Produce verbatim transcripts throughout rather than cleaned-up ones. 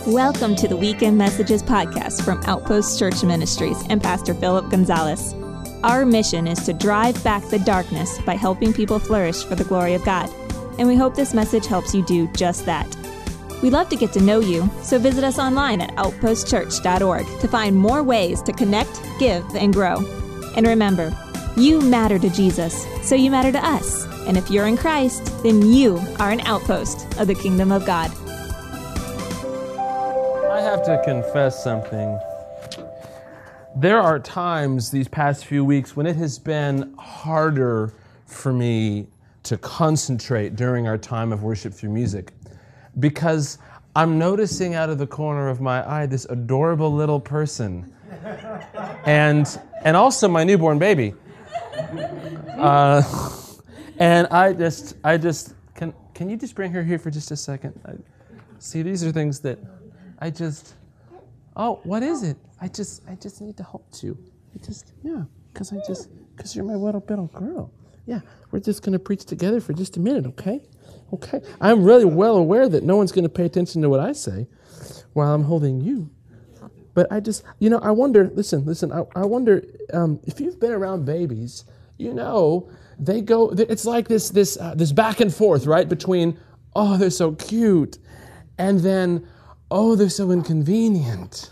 Welcome to the Weekend Messages podcast from Outpost Church Ministries and Pastor Philip Gonzalez. Our mission is to drive back the darkness by helping people flourish for the glory of God. And we hope this message helps you do just that. We'd love to get to know you, so visit us online at outpost church dot org to find more ways to connect, give, and grow. And remember, you matter to Jesus, so you matter to us. And if you're in Christ, then you are an outpost of the kingdom of God. I have to confess something. There are times these past few weeks when it has been harder for me to concentrate during our time of worship through music because I'm noticing out of the corner of my eye this adorable little person and and also my newborn baby. Uh, and I just, I just, can can you just bring her here for just a second? I, see, these are things that I just, oh, what is it? I just, I just need to hold you. I just, yeah, because I just, because you're my little, little girl. Yeah, we're just going to preach together for just a minute, okay? Okay. I'm really well aware that no one's going to pay attention to what I say while I'm holding you. But I just, you know, I wonder, listen, listen, I, I wonder um, if you've been around babies, you know, they go, it's like this, this, uh, this back and forth, right? Between, oh, they're so cute, and then, oh, they're so inconvenient.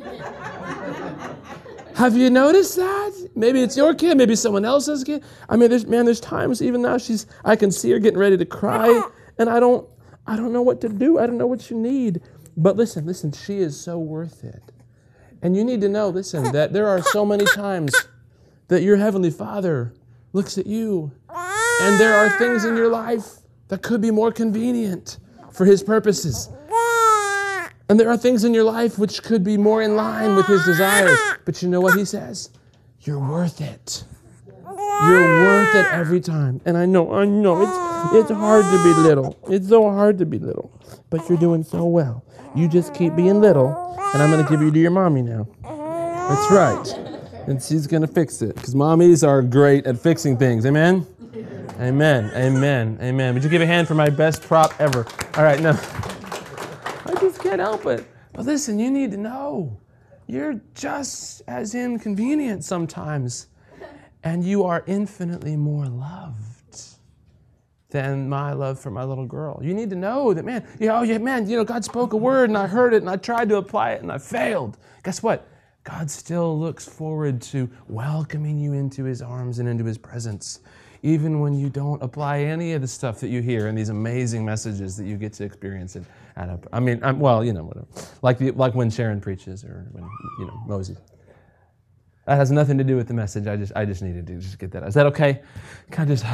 Have you noticed that? Maybe it's your kid, maybe someone else's kid. I mean, there's, man, there's times even now she's, I can see her getting ready to cry, and I don't, I don't know what to do. I don't know what you need. But listen, listen, she is so worth it. And you need to know, listen, that there are so many times that your Heavenly Father looks at you, and there are things in your life that could be more convenient for His purposes. And there are things in your life which could be more in line with His desires. But you know what He says? You're worth it. You're worth it every time. And I know, I know, it's it's hard to be little. It's so hard to be little. But you're doing so well. You just keep being little, and I'm going to give you to your mommy now. That's right. And she's going to fix it. Because mommies are great at fixing things. Amen? Amen. Amen. Amen. Would you give a hand for my best prop ever? All right, no. I just can't help it. But listen, you need to know, you're just as inconvenient sometimes, and you are infinitely more loved than my love for my little girl. You need to know that, man, you know, yeah, man, you know, God spoke a word, and I heard it, and I tried to apply it, and I failed. Guess what? God still looks forward to welcoming you into His arms and into His presence, even when you don't apply any of the stuff that you hear in these amazing messages that you get to experience it. I mean, I'm, well, you know, whatever. Like the, like when Sharon preaches, or when, you know, Moses. That has nothing to do with the message. I just I just needed to just get that. Is that okay? Kind of just.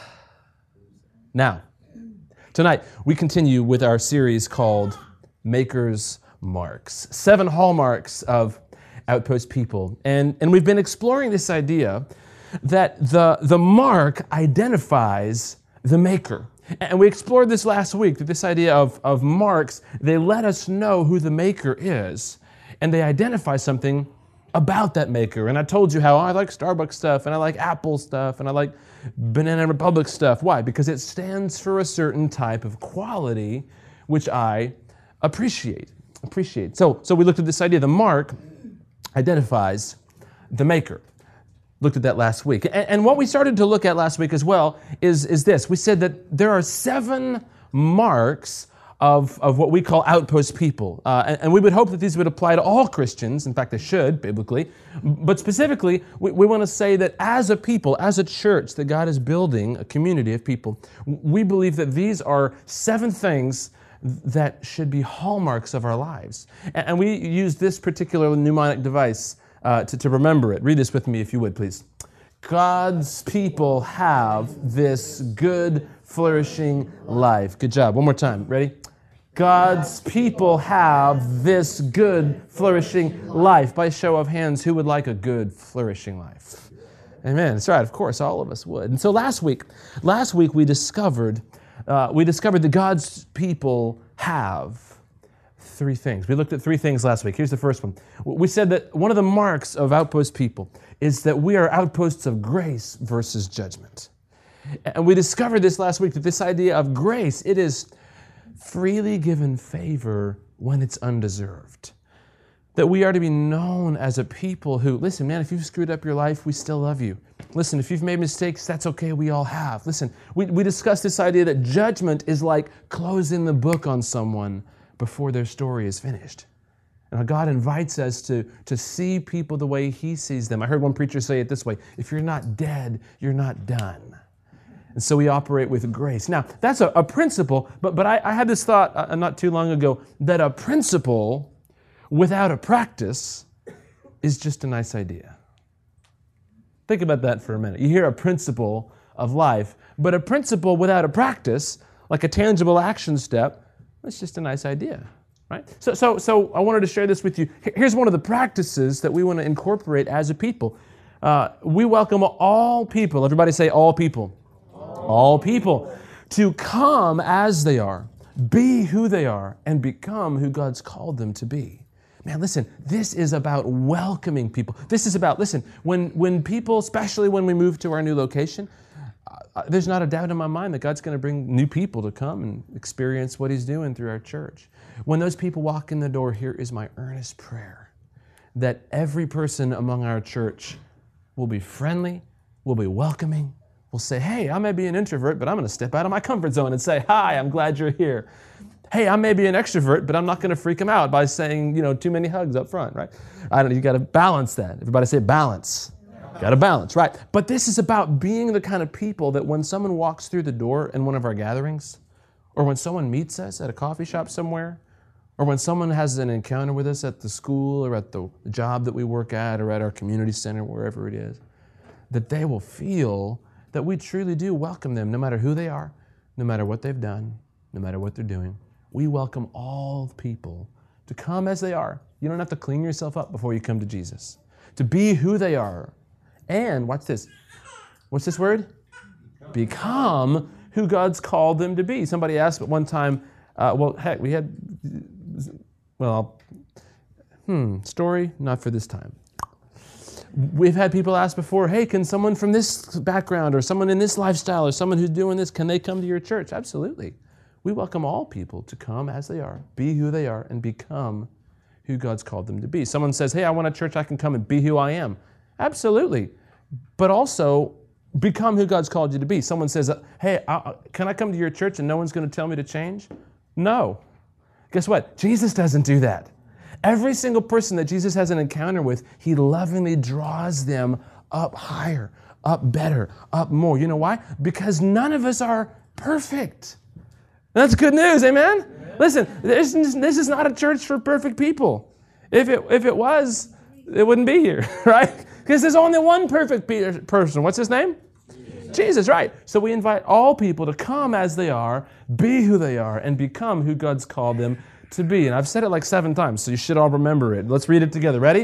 Now, tonight we continue with our series called Maker's Marks. Seven hallmarks of Outpost people, and and we've been exploring this idea that the the mark identifies the maker. And we explored this last week, that this idea of, of marks, they let us know who the maker is, and they identify something about that maker. And I told you how oh, I like Starbucks stuff, and I like Apple stuff, and I like Banana Republic stuff. Why? Because it stands for a certain type of quality, which I appreciate. Appreciate. So, so we looked at this idea. The mark identifies the maker. Looked at that last week. And, and what we started to look at last week as well is, is this. We said that there are seven marks of, of what we call outpost people. Uh, and, and we would hope that these would apply to all Christians. In fact, they should, biblically. But specifically, we, we want to say that as a people, as a church, that God is building a community of people, we believe that these are seven things that should be hallmarks of our lives. And, and we use this particular mnemonic device Uh, to, to remember it. Read this with me if you would, please. God's people have this good, flourishing life. Good job. One more time. Ready? God's people have this good, flourishing life. By show of hands, who would like a good, flourishing life? Amen. That's right. Of course, all of us would. And so last week, last week we discovered, uh, we discovered that God's people have three things. We looked at three things last week. Here's the first one. We said that one of the marks of outpost people is that we are outposts of grace versus judgment. And we discovered this last week, that this idea of grace, it is freely given favor when it's undeserved. That we are to be known as a people who, listen, man, if you've screwed up your life, we still love you. Listen, if you've made mistakes, that's okay, we all have. Listen, we, we discussed this idea that judgment is like closing the book on someone before their story is finished. And God invites us to, to see people the way He sees them. I heard one preacher say it this way: if you're not dead, you're not done. And so we operate with grace. Now, that's a, a principle, but, but I, I had this thought uh, not too long ago that a principle without a practice is just a nice idea. Think about that for a minute. You hear a principle of life, but a principle without a practice, like a tangible action step, it's just a nice idea. Right? So, so, so I wanted to share this with you. Here's one of the practices that we want to incorporate as a people. Uh, we welcome all people. Everybody say all people. All. all people to come as they are, be who they are, and become who God's called them to be. Man, listen, this is about welcoming people. This is about, listen, when, when people, especially when we move to our new location, uh, there's not a doubt in my mind that God's going to bring new people to come and experience what He's doing through our church. When those people walk in the door, here is my earnest prayer that every person among our church will be friendly, will be welcoming, will say, hey, I may be an introvert, but I'm going to step out of my comfort zone and say, hi, I'm glad you're here. Hey, I may be an extrovert, but I'm not going to freak them out by saying, you know, too many hugs up front, right? I don't know, you got to balance that. Everybody say balance. Got to balance, right? But this is about being the kind of people that when someone walks through the door in one of our gatherings, or when someone meets us at a coffee shop somewhere, or when someone has an encounter with us at the school or at the job that we work at or at our community center, wherever it is, that they will feel that we truly do welcome them, no matter who they are, no matter what they've done, no matter what they're doing. We welcome all people to come as they are. You don't have to clean yourself up before you come to Jesus. To be who they are. And, watch this. What's this word? Become who God's called them to be. Somebody asked at one time, uh, well, heck, we had... Well, hmm, story, not for this time. We've had people ask before, hey, can someone from this background or someone in this lifestyle or someone who's doing this, can they come to your church? Absolutely. We welcome all people to come as they are, be who they are, and become who God's called them to be. Someone says, hey, I want a church I can come and be who I am. Absolutely. But also, become who God's called you to be. Someone says, hey, I, can I come to your church and no one's going to tell me to change? No. Guess what? Jesus doesn't do that. Every single person that Jesus has an encounter with, He lovingly draws them up higher, up better, up more. You know why? Because none of us are perfect. That's good news, amen? Amen. Listen, this, this is not a church for perfect people. If it, if it was, it wouldn't be here, right? Because there's only one perfect person. What's His name? Jesus. Jesus, right. So we invite all people to come as they are, be who they are, and become who God's called them to be. And I've said it like seven times, so you should all remember it. Let's read it together. Ready?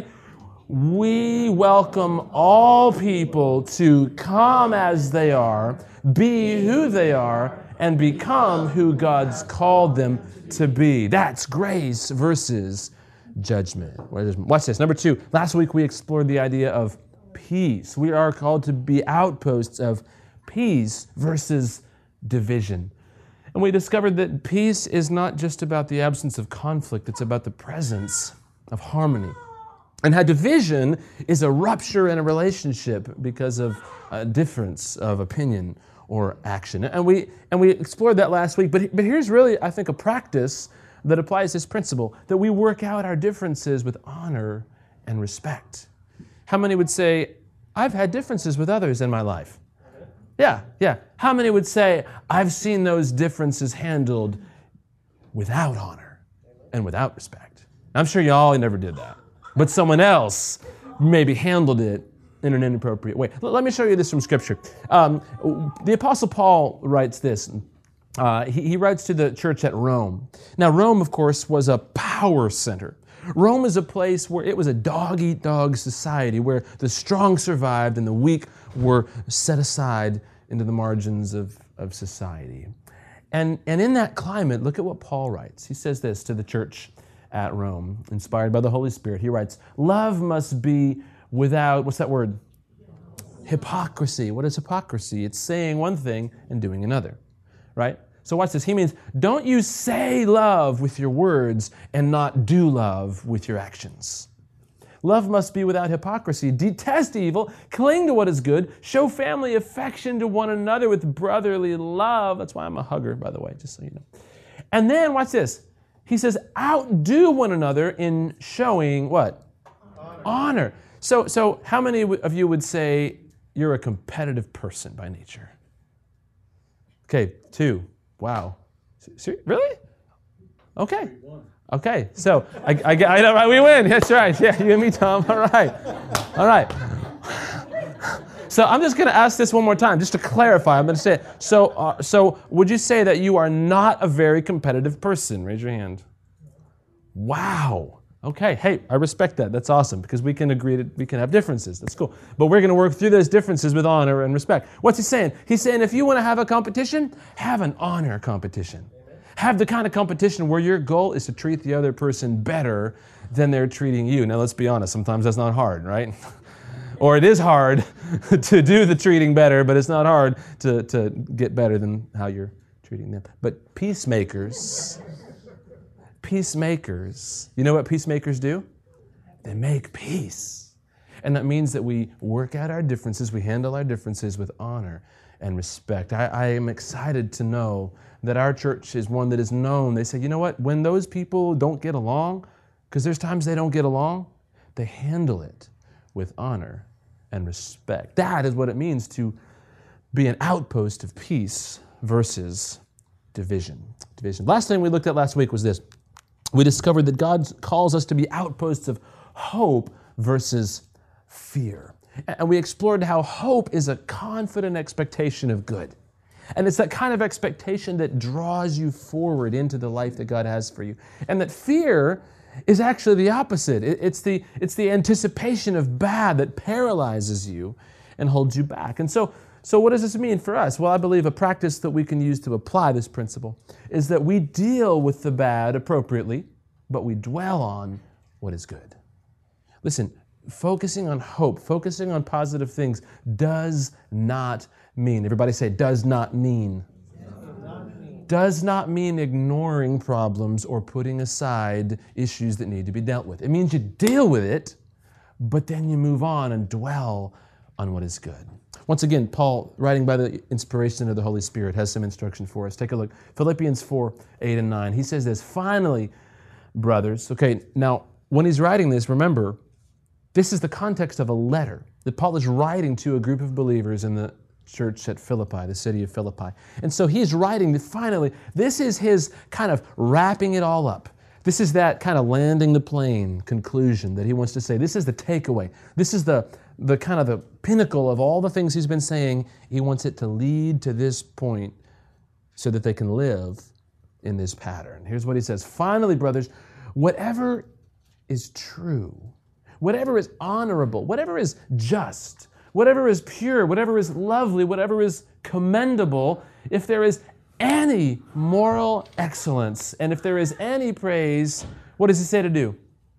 We welcome all people to come as they are, be who they are, and become who God's called them to be. That's grace versus judgment. Watch this. Number two, last week we explored the idea of peace. We are called to be outposts of peace versus division. And we discovered that peace is not just about the absence of conflict, it's about the presence of harmony. And how division is a rupture in a relationship because of a difference of opinion or action. And we and we explored that last week, but, but here's really, I think, a practice that applies this principle, that we work out our differences with honor and respect. How many would say, I've had differences with others in my life? Yeah, yeah. How many would say, I've seen those differences handled without honor and without respect? I'm sure y'all never did that, but someone else maybe handled it in an inappropriate way. Let me show you this from Scripture. Um, the Apostle Paul writes this. Uh, he, he writes to the church at Rome. Now, Rome, of course, was a power center. Rome is a place where it was a dog-eat-dog society where the strong survived and the weak were set aside into the margins of, of society. And, and in that climate, look at what Paul writes. He says this to the church at Rome, inspired by the Holy Spirit. He writes, love must be without, what's that word? Hypocrisy. What is hypocrisy? It's saying one thing and doing another, right? So watch this. He means, don't you say love with your words and not do love with your actions. Love must be without hypocrisy. Detest evil. Cling to what is good. Show family affection to one another with brotherly love. That's why I'm a hugger, by the way, just so you know. And then, watch this. He says, outdo one another in showing what? Honor. Honor. So, so how many of you would say you're a competitive person by nature? Okay, two. Wow. Really? Okay. Okay, so I, I, I know, right? We win. That's right. Yeah, you and me, Tom. All right. All right. So I'm just going to ask this one more time, just to clarify. I'm going to say it. So, uh, so would you say that you are not a very competitive person? Raise your hand. Wow. Okay. Hey, I respect that. That's awesome, because we can agree that we can have differences. That's cool. But we're going to work through those differences with honor and respect. What's he saying? He's saying if you want to have a competition, have an honor competition. Have the kind of competition where your goal is to treat the other person better than they're treating you. Now, let's be honest. Sometimes that's not hard, right? Or it is hard to do the treating better, but it's not hard to, to get better than how you're treating them. But peacemakers, peacemakers, you know what peacemakers do? They make peace. And that means that we work out our differences, we handle our differences with honor and respect. I, I am excited to know that our church is one that is known. They say, you know what, when those people don't get along, because there's times they don't get along, they handle it with honor and respect. That is what it means to be an outpost of peace versus division. Division. Last thing we looked at last week was this. We discovered that God calls us to be outposts of hope versus fear. And we explored how hope is a confident expectation of good. And it's that kind of expectation that draws you forward into the life that God has for you. And that fear is actually the opposite. It's the, it's the anticipation of bad that paralyzes you and holds you back. And so, so what does this mean for us? Well, I believe a practice that we can use to apply this principle is that we deal with the bad appropriately, but we dwell on what is good. Listen, focusing on hope, focusing on positive things does not mean, everybody say, does not mean. Does not mean ignoring problems or putting aside issues that need to be dealt with. It means you deal with it, but then you move on and dwell on what is good. Once again, Paul, writing by the inspiration of the Holy Spirit, has some instruction for us. Take a look. Philippians four, eight and nine. He says this, finally, brothers. Okay, now, when he's writing this, remember, this is the context of a letter that Paul is writing to a group of believers in the church at Philippi, the city of Philippi. And so he's writing that finally, this is his kind of wrapping it all up. This is that kind of landing the plane conclusion that he wants to say. This is the takeaway. This is the, the kind of the pinnacle of all the things he's been saying. He wants it to lead to this point so that they can live in this pattern. Here's what he says. Finally, brothers, whatever is true, whatever is honorable, whatever is just, whatever is pure, whatever is lovely, whatever is commendable, if there is any moral excellence, and if there is any praise, what does he say to do?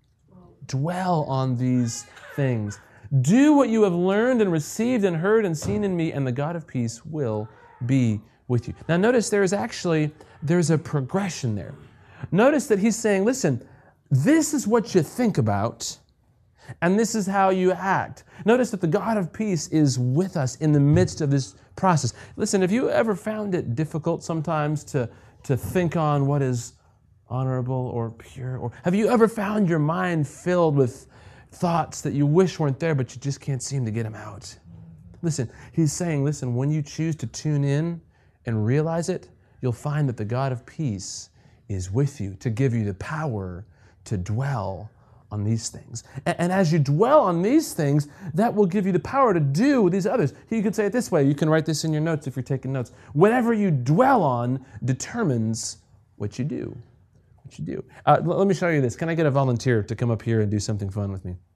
Dwell on these things. Do what you have learned and received and heard and seen in me, and the God of peace will be with you. Now notice there is actually, there's a progression there. Notice that he's saying, listen, this is what you think about, and this is how you act. Notice that the God of peace is with us in the midst of this process. Listen, have you ever found it difficult sometimes to, to think on what is honorable or pure? Or have you ever found your mind filled with thoughts that you wish weren't there, but you just can't seem to get them out? Listen, he's saying, listen, when you choose to tune in and realize it, you'll find that the God of peace is with you to give you the power to dwell on these things. And, and as you dwell on these things, that will give you the power to do these others. You could say it this way. You can write this in your notes if you're taking notes. Whatever you dwell on determines what you do. What you do. Uh, l- let me show you this. Can I get a volunteer to come up here and do something fun with me?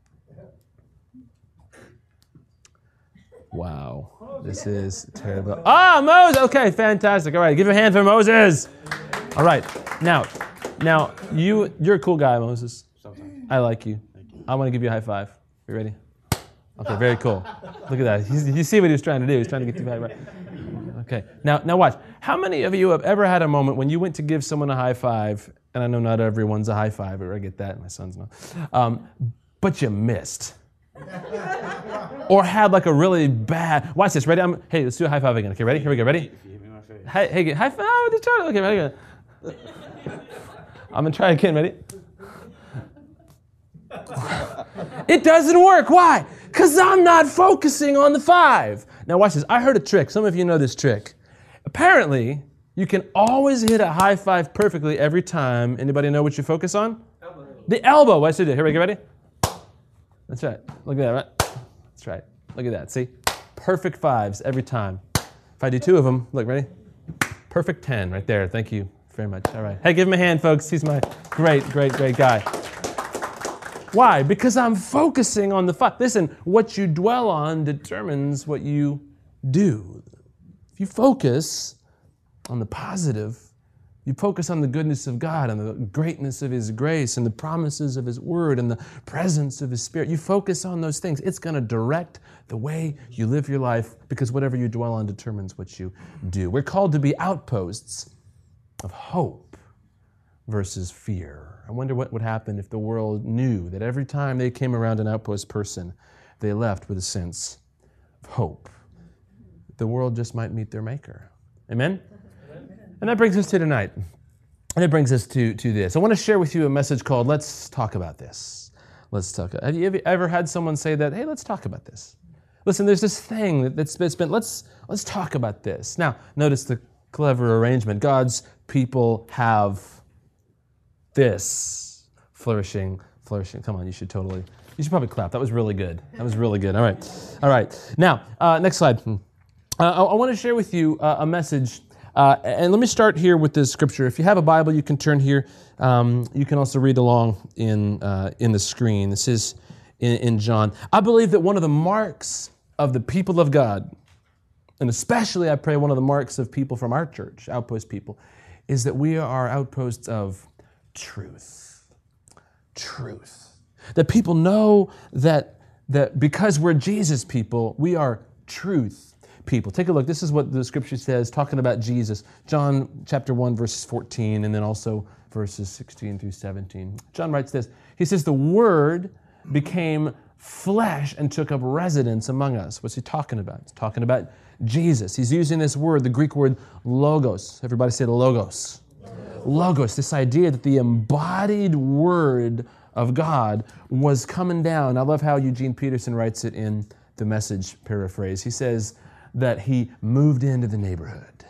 Wow. This is terrible. Ah, Moses! Okay, fantastic. All right, give a hand for Moses. All right. Now, now you, you're a cool guy, Moses. I like you. you. I want to give you a high five. You ready? Okay, very cool. Look at that. He's, you see what he was trying to do. He's trying to get you high. Right. Okay. Now, now watch. How many of you have ever had a moment when you went to give someone a high five, and I know not everyone's a high fiver, I get that, my son's not, um, but you missed? Or had like a really bad, watch this, ready? I'm, hey, let's do a high five again. Okay, ready? Here we go, ready? Hey, hey, high five, oh, okay, ready? I'm gonna try again, ready? It doesn't work, why? Because I'm not focusing on the five. Now watch this, I heard a trick, some of you know this trick. Apparently, you can always hit a high five perfectly every time. Anybody know what you focus on? Elbow. The elbow, watch it, here we go, ready? That's right, look at that, right? That's right, look at that, see? Perfect fives every time. If I do two of them, look, ready? Perfect ten right there, thank you very much, all right. Hey, give him a hand, folks, he's my great, great, great guy. Why? Because I'm focusing on the five. Listen, what you dwell on determines what you do. If you focus on the positive, you focus on the goodness of God and the greatness of His grace and the promises of His Word and the presence of His Spirit. You focus on those things. It's going to direct the way you live your life because whatever you dwell on determines what you do. We're called to be outposts of hope versus fear. I wonder what would happen if the world knew that every time they came around an outpost person, they left with a sense of hope. The world just might meet their Maker. Amen? And that brings us to tonight. And it brings us to, to this. I want to share with you a message called, Let's Talk About This. Let's talk. Have you ever had someone say that, hey, let's talk about this? Listen, there's this thing that's been, let's, let's talk about this. Now, notice the clever arrangement. God's people have this. Flourishing, flourishing. Come on, you should totally, you should probably clap. That was really good. That was really good. All right. All right. Now, uh, next slide. Uh, I, I want to share with you uh, a message. Uh, and let me start here with this scripture. If you have a Bible, you can turn here. Um, you can also read along in uh, in the screen. This is in, in John. I believe that one of the marks of the people of God, and especially I pray one of the marks of people from our church, Outpost people, is that we are outposts of truth. Truth. That people know that, that because we're Jesus people, we are truth people. Take a look. This is what the scripture says, talking about Jesus. John chapter one, verses fourteen, and then also verses sixteen through seventeen. John writes this. He says, the Word became flesh and took up residence among us. What's he talking about? He's talking about Jesus. He's using this word, the Greek word logos. Everybody say logos. Logos. Logos, this idea that the embodied Word of God was coming down. I love how Eugene Peterson writes it in the Message paraphrase. He says that He moved into the neighborhood.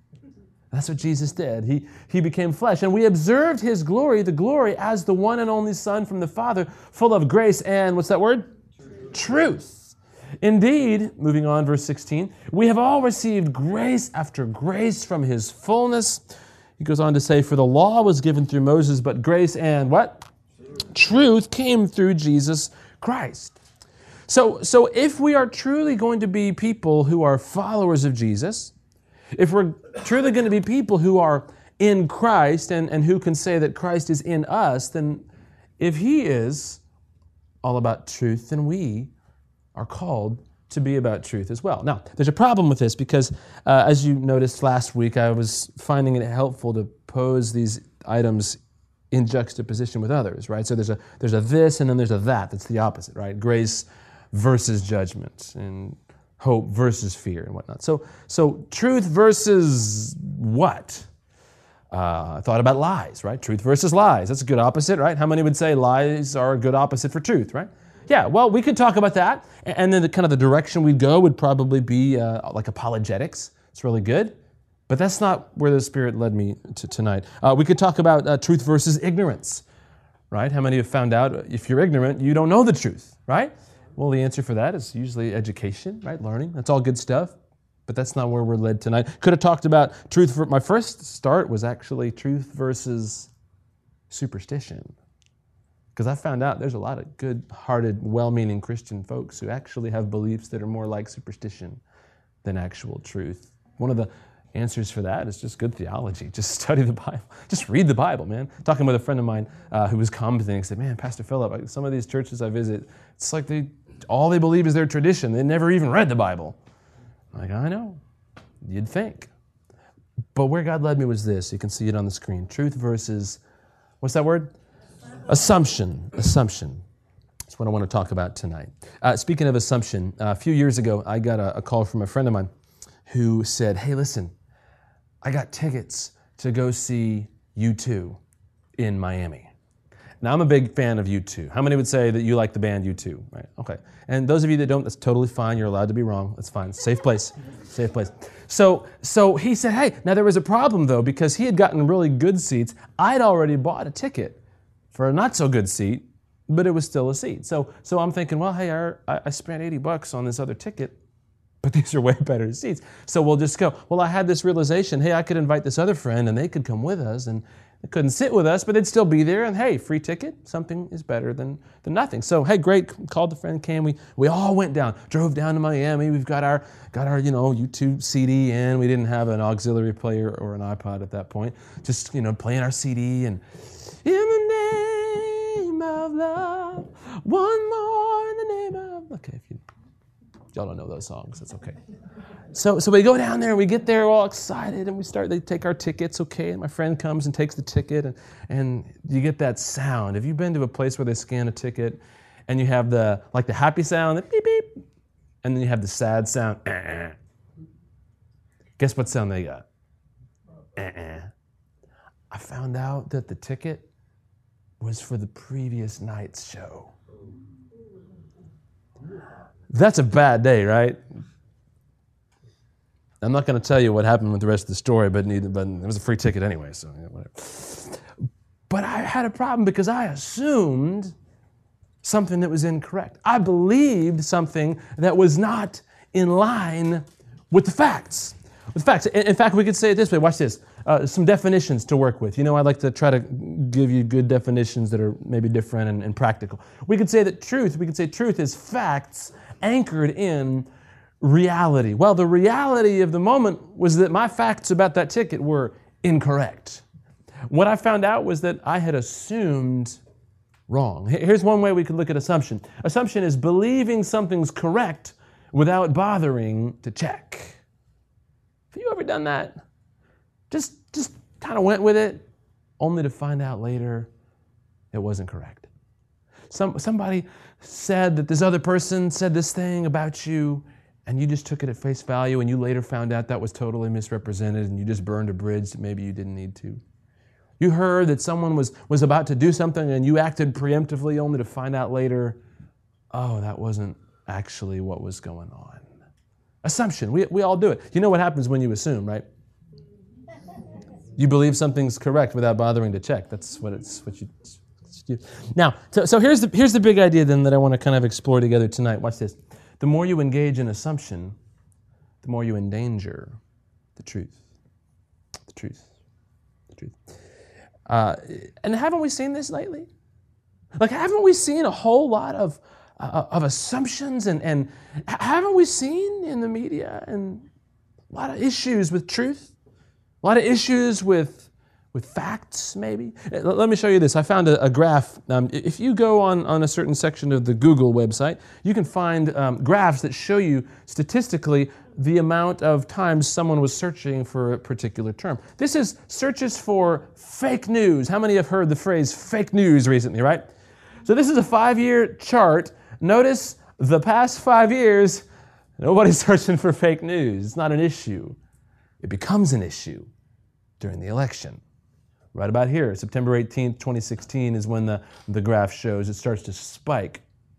That's what Jesus did. He, he became flesh. And we observed His glory, the glory as the one and only Son from the Father, full of grace and, what's that word? Truth. Truth. Indeed, moving on, verse sixteen, we have all received grace after grace from His fullness. He goes on to say, for the law was given through Moses, but grace and what? Truth, Truth came through Jesus Christ. So, so if we are truly going to be people who are followers of Jesus, if we're truly going to be people who are in Christ and, and who can say that Christ is in us, then if He is all about truth, then we are called to be about truth as well. Now, there's a problem with this because, uh, as you noticed last week, I was finding it helpful to pose these items in juxtaposition with others, right? So there's a there's a this and then there's a that. That's the opposite, right? Grace versus judgment, and hope versus fear and whatnot. So, so truth versus what? Uh, I thought about lies, right? Truth versus lies. That's a good opposite, right? How many would say lies are a good opposite for truth, right? Yeah, well, we could talk about that. And then the kind of the direction we'd go would probably be uh, like apologetics. It's really good. But that's not where the Spirit led me to tonight. Uh, we could talk about uh, truth versus ignorance, right? How many have found out if you're ignorant, you don't know the truth, right? Well, the answer for that is usually education, right? Learning. That's all good stuff. But that's not where we're led tonight. Could have talked about truth. For, my first start was actually truth versus superstition. Because I found out there's a lot of good-hearted, well-meaning Christian folks who actually have beliefs that are more like superstition than actual truth. One of the answers for that is just good theology. Just study the Bible. Just read the Bible, man. Talking with a friend of mine uh, who was commenting, he said, man, Pastor Philip, some of these churches I visit, it's like they all they believe is their tradition. They never even read the Bible. I'm like, I know. You'd think. But where God led me was this. You can see it on the screen. Truth versus, what's that word? Assumption. Assumption. That's what I want to talk about tonight. Uh, speaking of assumption, uh, a few years ago, I got a, a call from a friend of mine who said, hey, listen, I got tickets to go see U two in Miami. Now, I'm a big fan of U two. How many would say that you like the band U two? Right? Okay. And those of you that don't, that's totally fine. You're allowed to be wrong. That's fine. Safe place. Safe place. So, so he said, hey, now there was a problem, though, because he had gotten really good seats. I'd already bought a ticket for a not-so-good seat, but it was still a seat. So, so I'm thinking, well, hey, I, I spent eighty bucks on this other ticket, but these are way better seats. So we'll just go. Well, I had this realization, hey, I could invite this other friend, and they could come with us, and they couldn't sit with us, but they'd still be there. And hey, free ticket, something is better than, than nothing. So hey, great, called the friend, came. We we all went down, drove down to Miami. We've got our got our you know U two C D in. We didn't have an auxiliary player or an iPod at that point. Just you know playing our C D and in the name of love, one more in the name of. Okay, if you y'all don't know those songs, that's okay. So so we go down there and we get there all excited and we start, they take our tickets, okay, and my friend comes and takes the ticket and, and you get that sound. Have you been to a place where they scan a ticket and you have the, like the happy sound, the beep beep, and then you have the sad sound, uh-uh. Guess what sound they got? Uh-uh. I found out that the ticket was for the previous night's show. That's a bad day, right? I'm not going to tell you what happened with the rest of the story, but, neither, but it was a free ticket anyway, so yeah, whatever. But I had a problem because I assumed something that was incorrect. I believed something that was not in line with the facts. With facts. In fact, we could say it this way. Watch this. Uh, some definitions to work with. You know, I like to try to give you good definitions that are maybe different and, and practical. We could say that truth, we could say truth is facts anchored in reality. Well, the reality of the moment was that my facts about that ticket were incorrect. What I found out was that I had assumed wrong. Here's one way we could look at assumption. Assumption is believing something's correct without bothering to check. Have you ever done that? Just, just kind of went with it, only to find out later it wasn't correct. Some, somebody said that this other person said this thing about you, and you just took it at face value, and you later found out that was totally misrepresented, and you just burned a bridge that maybe you didn't need to. You heard that someone was, was about to do something, and you acted preemptively, only to find out later, oh, that wasn't actually what was going on. Assumption. We, we all do it. You know what happens when you assume, right? You believe something's correct without bothering to check. That's what it's what you do. Now, so, so here's the here's the big idea then that I want to kind of explore together tonight. Watch this. The more you engage in assumption, the more you endanger the truth. The truth. The truth. Uh, and haven't we seen this lately? Like, haven't we seen a whole lot of uh, of assumptions and and haven't we seen in the media and a lot of issues with truth? A lot of issues with, with facts, maybe. Let me show you this. I found a, a graph. Um, if you go on, on a certain section of the Google website, you can find um, graphs that show you statistically the amount of times someone was searching for a particular term. This is searches for fake news. How many have heard the phrase fake news recently, right? So this is a five-year chart. Notice the past five years, nobody's searching for fake news. It's not an issue. It becomes an issue during the election. Right about here, September eighteenth, twenty sixteen is when the, the graph shows it starts to spike.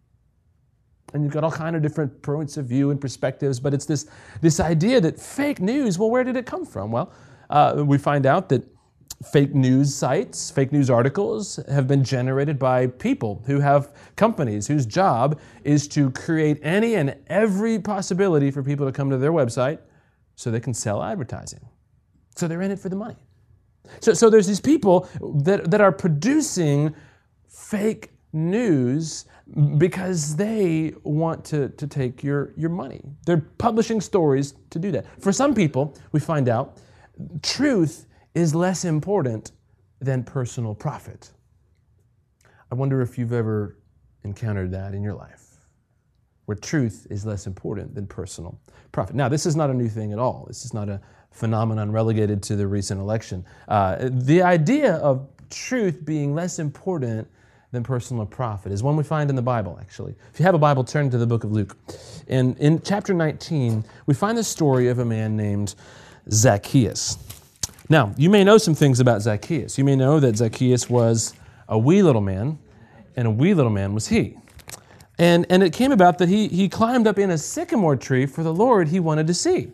And you've got all kind of different points of view and perspectives, but it's this, this idea that fake news, well, where did it come from? Well, uh, we find out that fake news sites, fake news articles have been generated by people who have companies whose job is to create any and every possibility for people to come to their website so they can sell advertising. So they're in it for the money. So, so there's these people that, that are producing fake news because they want to, to take your, your money. They're publishing stories to do that. For some people, we find out, truth is less important than personal profit. I wonder if you've ever encountered that in your life. where truth is less important than personal profit. Now, this is not a new thing at all. This is not a phenomenon relegated to the recent election. Uh, the idea of truth being less important than personal profit is one we find in the Bible, actually. If you have a Bible, turn to the book of Luke. And in chapter nineteen, we find the story of a man named Zacchaeus. Now, you may know some things about Zacchaeus. You may know that Zacchaeus was a wee little man, and a wee little man was he. And, and it came about that he, he climbed up in a sycamore tree for the Lord he wanted to see.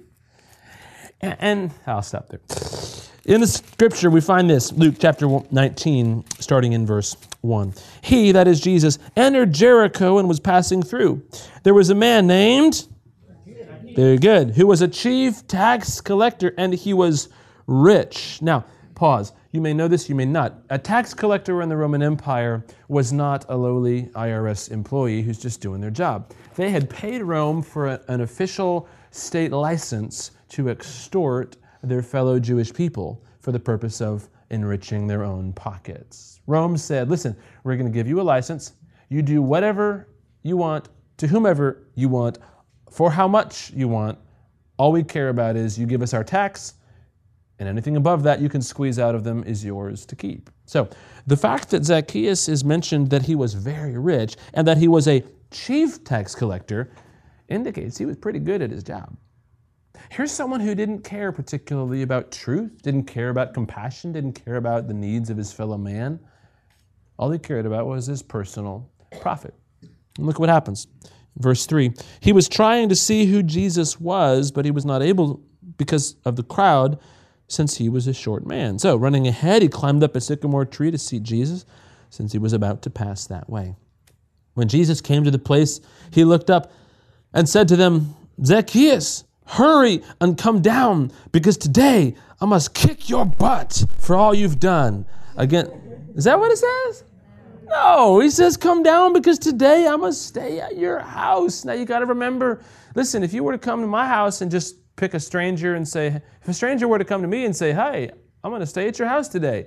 And, and I'll stop there. In the scripture, we find this, Luke chapter nineteen, starting in verse one. He, that is Jesus, entered Jericho and was passing through. There was a man named, very good, who was a chief tax collector, and he was rich. Now, pause. You may know this, you may not. A tax collector in the Roman Empire was not a lowly I R S employee who's just doing their job. They had paid Rome for a, an official state license to extort their fellow Jewish people for the purpose of enriching their own pockets. Rome said, listen, we're going to give you a license. You do whatever you want to whomever you want for how much you want. All we care about is you give us our tax, and anything above that you can squeeze out of them is yours to keep. So the fact that Zacchaeus is mentioned that he was very rich and that he was a chief tax collector indicates he was pretty good at his job. Here's someone who didn't care particularly about truth, didn't care about compassion, didn't care about the needs of his fellow man. All he cared about was his personal profit. And look what happens. Verse three, he was trying to see who Jesus was, but he was not able because of the crowd, since he was a short man. So running ahead, he climbed up a sycamore tree to see Jesus, since he was about to pass that way. When Jesus came to the place, he looked up and said to them, Zacchaeus, hurry and come down, because today I must kick your butt for all you've done. Again, is that what it says? No, he says come down because today I must stay at your house. Now you got to remember, listen, if you were to come to my house and just pick a stranger and say, if a stranger were to come to me and say, hey, I'm going to stay at your house today,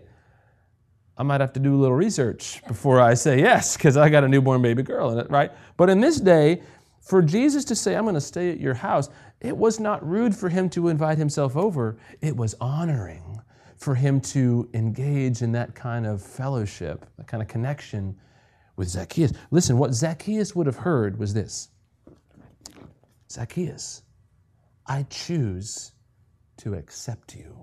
I might have to do a little research before I say yes, because I got a newborn baby girl in it, right? But in this day, for Jesus to say, I'm going to stay at your house, it was not rude for him to invite himself over. It was honoring for him to engage in that kind of fellowship, that kind of connection with Zacchaeus. Listen, what Zacchaeus would have heard was this. Zacchaeus, I choose to accept you.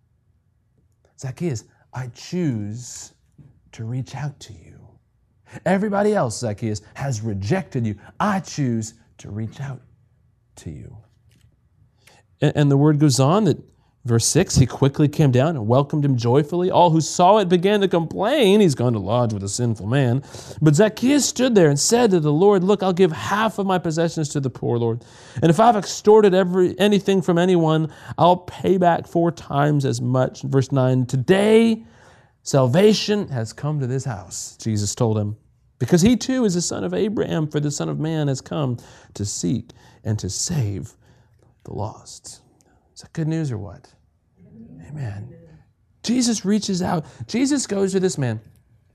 Zacchaeus, I choose to reach out to you. Everybody else, Zacchaeus, has rejected you. I choose to reach out to you. And, and the word goes on that verse six, he quickly came down and welcomed him joyfully. All who saw it began to complain. He's gone to lodge with a sinful man. But Zacchaeus stood there and said to the Lord, look, I'll give half of my possessions to the poor, Lord. And if I've extorted every anything from anyone, I'll pay back four times as much. Verse nine, today salvation has come to this house, Jesus told him, because he too is the son of Abraham, for the Son of Man has come to seek and to save the lost. Is that good news or what? Amen. Jesus reaches out. Jesus goes to this man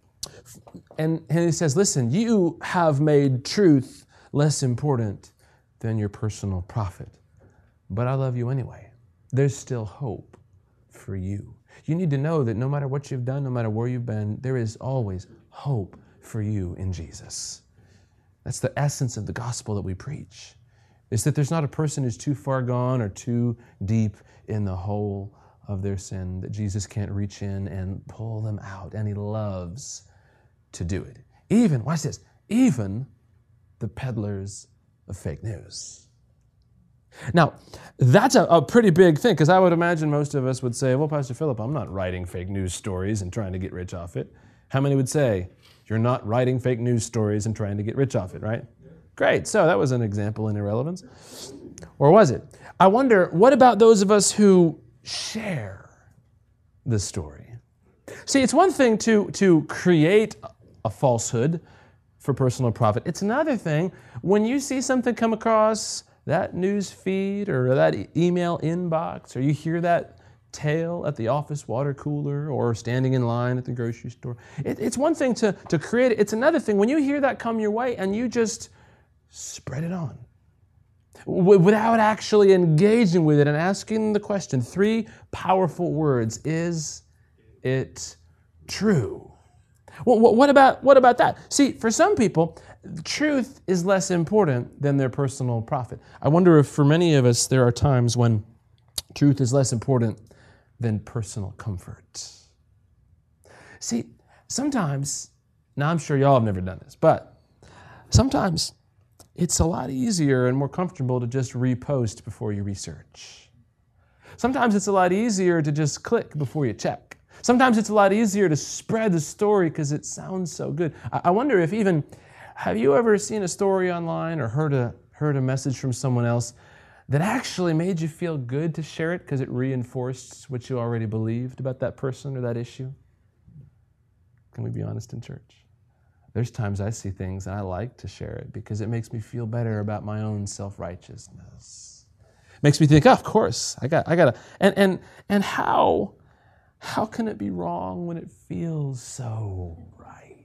and, and he says, listen, you have made truth less important than your personal profit, but I love you anyway. There's still hope for you. You need to know that no matter what you've done, no matter where you've been, there is always hope for you in Jesus. That's the essence of the gospel that we preach, is that there's not a person who's too far gone or too deep in the hole of their sin that Jesus can't reach in and pull them out, and he loves to do it. Even, watch this, even the peddlers of fake news. Now, that's a, a pretty big thing, because I would imagine most of us would say, well, Pastor Philip, I'm not writing fake news stories and trying to get rich off it. How many would say, you're not writing fake news stories and trying to get rich off it, right? Great, so that was an example in irrelevance. Or was it? I wonder, what about those of us who share the story? See, it's one thing to, to create a falsehood for personal profit. It's another thing when you see something come across that news feed or that e- email inbox, or you hear that tale at the office water cooler or standing in line at the grocery store. It, it's one thing to, to create it. It's another thing when you hear that come your way and you just spread it on. W- without actually engaging with it and asking the question, three powerful words, is it true? Well, what about, what about that? See, for some people, truth is less important than their personal profit. I wonder if for many of us there are times when truth is less important than personal comfort. See, sometimes, now I'm sure y'all have never done this, but sometimes it's a lot easier and more comfortable to just repost before you research. Sometimes it's a lot easier to just click before you check. Sometimes it's a lot easier to spread the story because it sounds so good. I wonder if even, have you ever seen a story online or heard a, heard a message from someone else that actually made you feel good to share it because it reinforced what you already believed about that person or that issue? Can we be honest in church? There's times I see things and I like to share it because it makes me feel better about my own self-righteousness. Makes me think, oh, of course, I got, I got to, and and and how, how can it be wrong when it feels so right?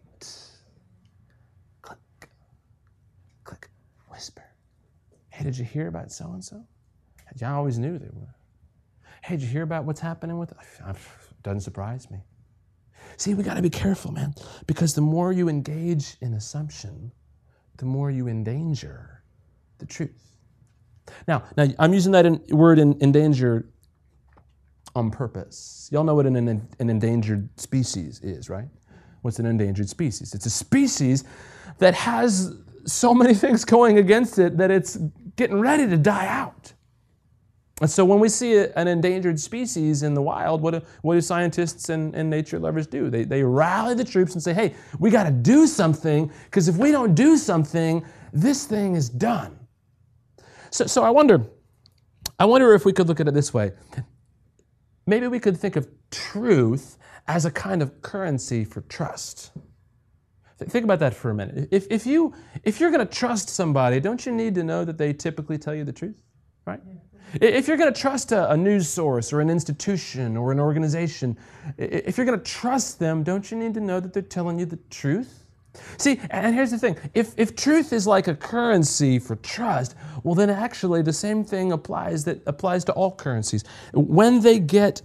Click, click, whisper. Hey, did you hear about so and so? I always knew they were. Hey, did you hear about what's happening with? It doesn't surprise me. See, we got to be careful, man, because the more you engage in assumption, the more you endanger the truth. Now, now I'm using that in, word in, endanger on purpose. Y'all know what an, an, an endangered species is, right? What's an endangered species? It's a species that has so many things going against it that it's getting ready to die out. And so when we see a, an endangered species in the wild, what do, what do scientists and, and nature lovers do? They, they rally the troops and say, hey, we got to do something, because if we don't do something, this thing is done. So, so I wonder, I wonder if we could look at it this way. Maybe we could think of truth as a kind of currency for trust. Think about that for a minute. If, if, you, if you're going to trust somebody, don't you need to know that they typically tell you the truth, right? If you're going to trust a, a news source or an institution or an organization, if you're going to trust them, don't you need to know that they're telling you the truth? See, and here's the thing. If, if truth is like a currency for trust, well, then actually the same thing applies that applies to all currencies. When they get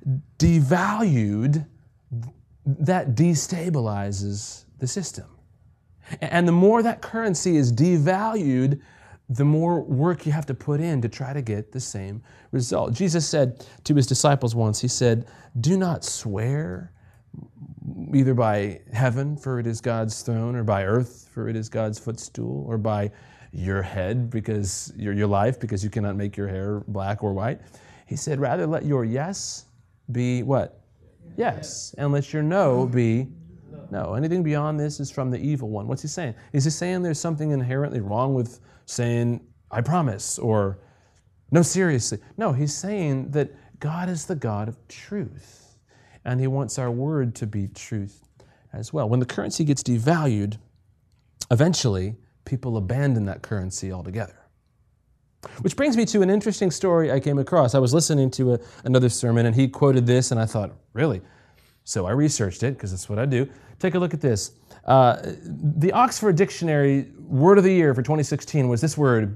devalued, that destabilizes the system. And the more that currency is devalued, the more work you have to put in to try to get the same result. Jesus said to his disciples once, he said, do not swear either by heaven, for it is God's throne, or by earth, for it is God's footstool, or by your head, because your, your life, because you cannot make your hair black or white. He said, rather let your yes be what? Yes. And let your no be no. Anything beyond this is from the evil one. What's he saying? Is he saying there's something inherently wrong with saying, I promise, or no, seriously? No, he's saying that God is the God of truth, and he wants our word to be truth as well. When the currency gets devalued, eventually people abandon that currency altogether. Which brings me to an interesting story I came across. I was listening to a, another sermon, and he quoted this, and I thought, really? So I researched it, because that's what I do. Take a look at this. Uh, the Oxford Dictionary word of the year for twenty sixteen was this word,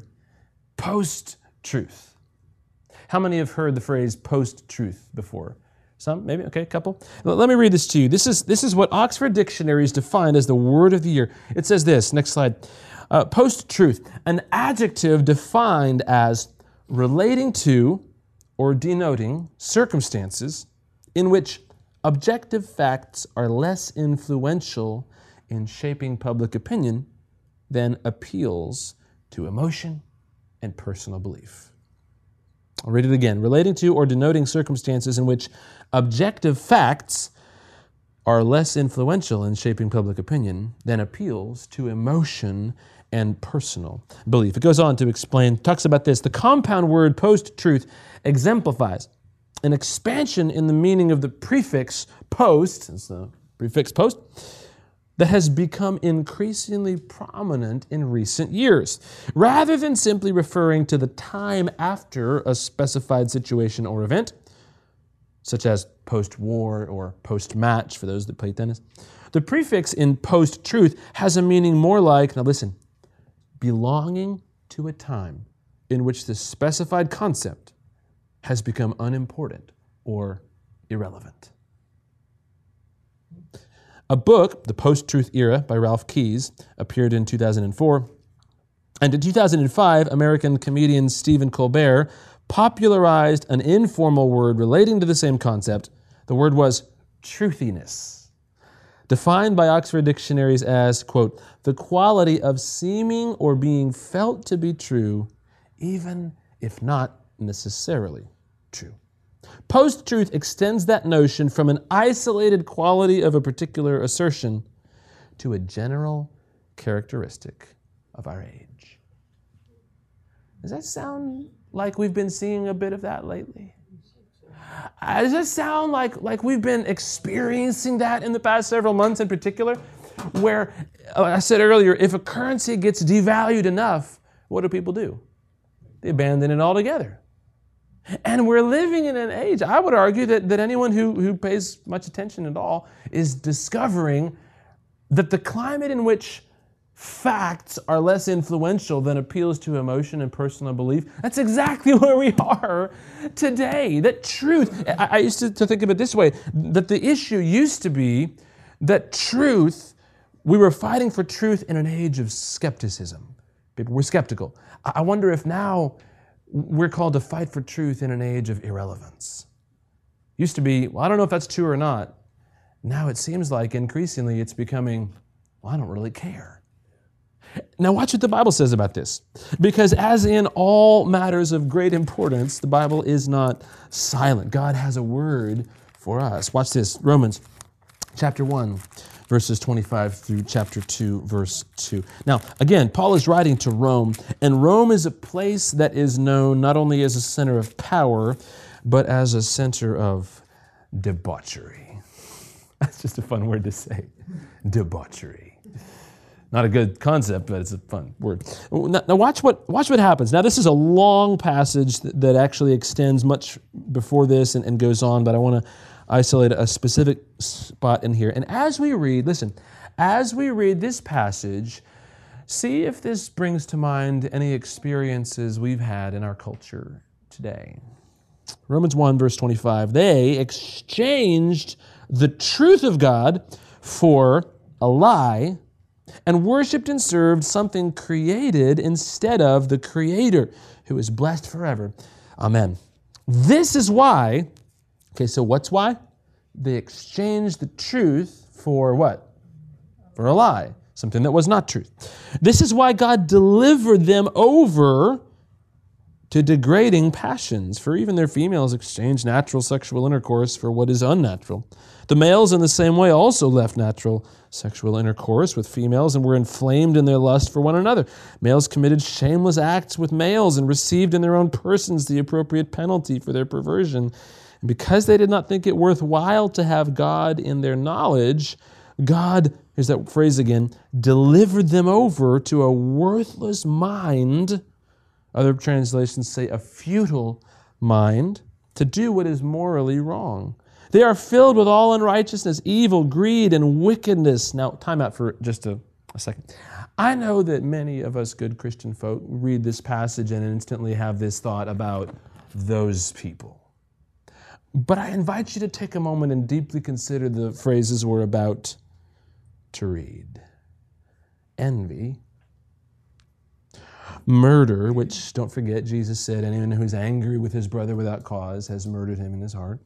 post-truth. How many have heard the phrase post-truth before? Some, maybe, okay, a couple. Let me read this to you. This is, this is what Oxford Dictionary is defined as the word of the year. It says this, next slide. Uh, post-truth, an adjective defined as relating to or denoting circumstances in which objective facts are less influential in shaping public opinion than appeals to emotion and personal belief. I'll read it again. Relating to or denoting circumstances in which objective facts are less influential in shaping public opinion than appeals to emotion and personal belief. It goes on to explain, talks about this. The compound word post-truth exemplifies an expansion in the meaning of the prefix post, it's the prefix post, that has become increasingly prominent in recent years. Rather than simply referring to the time after a specified situation or event, such as post-war or post-match for those that play tennis, the prefix in post-truth has a meaning more like, now listen, belonging to a time in which the specified concept has become unimportant or irrelevant. A book, The Post-Truth Era by Ralph Keyes, appeared in two thousand four. And in two thousand five, American comedian Stephen Colbert popularized an informal word relating to the same concept. The word was truthiness, defined by Oxford dictionaries as, quote, the quality of seeming or being felt to be true, even if not necessarily true. Post-truth extends that notion from an isolated quality of a particular assertion to a general characteristic of our age. Does that sound like we've been seeing a bit of that lately? Uh, does that sound like, like we've been experiencing that in the past several months in particular? Where, like I said earlier, if a currency gets devalued enough, what do people do? They abandon it altogether. And we're living in an age, I would argue, that, that anyone who, who pays much attention at all is discovering that the climate in which facts are less influential than appeals to emotion and personal belief, that's exactly where we are today. That truth, I, I used to, to think of it this way, that the issue used to be that truth, we were fighting for truth in an age of skepticism. People were skeptical. I, I wonder if now we're called to fight for truth in an age of irrelevance. Used to be, well, I don't know if that's true or not. Now it seems like increasingly it's becoming, well, I don't really care. Now watch what the Bible says about this. Because as in all matters of great importance, the Bible is not silent. God has a word for us. Watch this, Romans chapter one, verses twenty-five through chapter two, verse two. Now, again, Paul is writing to Rome, and Rome is a place that is known not only as a center of power, but as a center of debauchery. That's just a fun word to say, debauchery. Not a good concept, but it's a fun word. Now, now watch what watch what happens. Now, this is a long passage that, that actually extends much before this and, and goes on, but I want to isolate a specific spot in here. And as we read, listen, as we read this passage, see if this brings to mind any experiences we've had in our culture today. Romans one, verse twenty-five, they exchanged the truth of God for a lie and worshipped and served something created instead of the Creator, who is blessed forever. Amen. This is why, okay, so what's why? They exchanged the truth for what? For a lie, something that was not truth. This is why God delivered them over to degrading passions, for even their females exchanged natural sexual intercourse for what is unnatural. The males in the same way also left natural sexual intercourse with females and were inflamed in their lust for one another. Males committed shameless acts with males and received in their own persons the appropriate penalty for their perversion. And because they did not think it worthwhile to have God in their knowledge, God, here's that phrase again, delivered them over to a worthless mind. Other translations say a futile mind, to do what is morally wrong. They are filled with all unrighteousness, evil, greed, and wickedness. Now, time out for just a, a second. I know that many of us good Christian folk read this passage and instantly have this thought about those people. But I invite you to take a moment and deeply consider the phrases we're about to read. Envy. Murder, which, don't forget, Jesus said, anyone who's angry with his brother without cause has murdered him in his heart.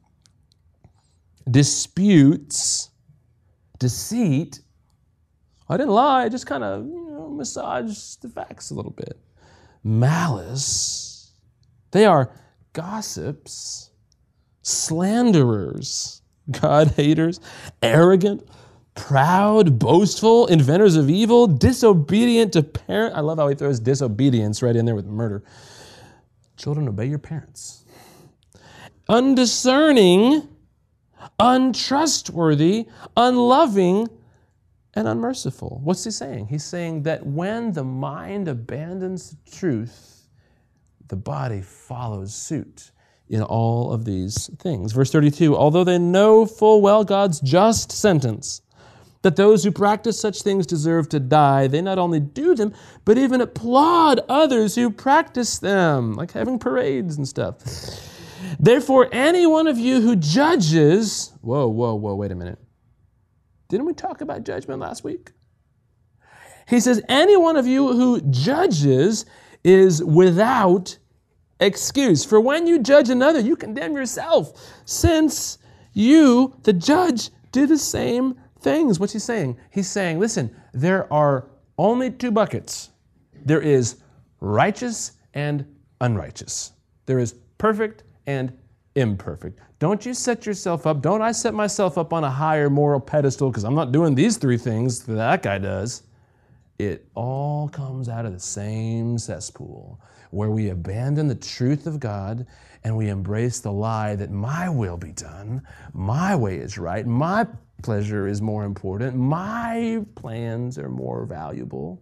Disputes, deceit. I didn't lie, I just kind of, you know, massaged the facts a little bit. Malice. They are gossips, slanderers, God-haters, arrogant, proud, boastful, inventors of evil, disobedient to parents. I love how he throws disobedience right in there with murder. Children, obey your parents. Undiscerning, untrustworthy, unloving, and unmerciful. What's he saying? He's saying that when the mind abandons the truth, the body follows suit in all of these things. Verse thirty-two, although they know full well God's just sentence, that those who practice such things deserve to die, they not only do them, but even applaud others who practice them, like having parades and stuff. Therefore, any one of you who judges, whoa, whoa, whoa, wait a minute. Didn't we talk about judgment last week? He says, any one of you who judges is without excuse. For when you judge another, you condemn yourself, since you, the judge, do the same things. What's he saying? He's saying, listen, there are only two buckets. There is righteous and unrighteous. There is perfect and imperfect. Don't you set yourself up, don't I set myself up on a higher moral pedestal because I'm not doing these three things that that guy does. It all comes out of the same cesspool where we abandon the truth of God and we embrace the lie that my will be done, my way is right, my pleasure is more important, my plans are more valuable.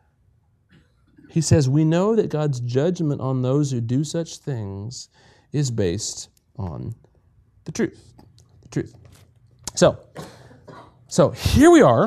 He says, we know that God's judgment on those who do such things is based on the truth. The truth. So, so here we are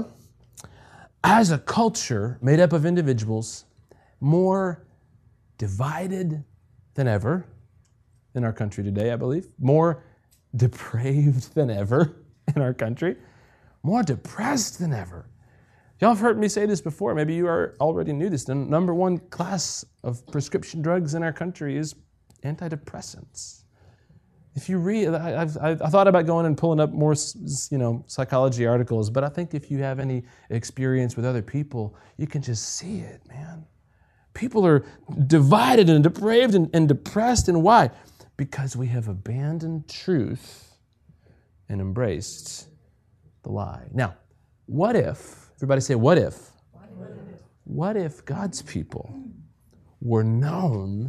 as a culture made up of individuals more divided than ever in our country today, I believe. More depraved than ever in our country. More depressed than ever. Y'all have heard me say this before. Maybe you are already knew this. The number one class of prescription drugs in our country is antidepressants. If you read, I, I've, I thought about going and pulling up more, you know, psychology articles, but I think if you have any experience with other people, you can just see it, man. People are divided and depraved and, and depressed, and why? Because we have abandoned truth and embraced the lie. Now, what if, everybody say, what if? What if, what if God's people were known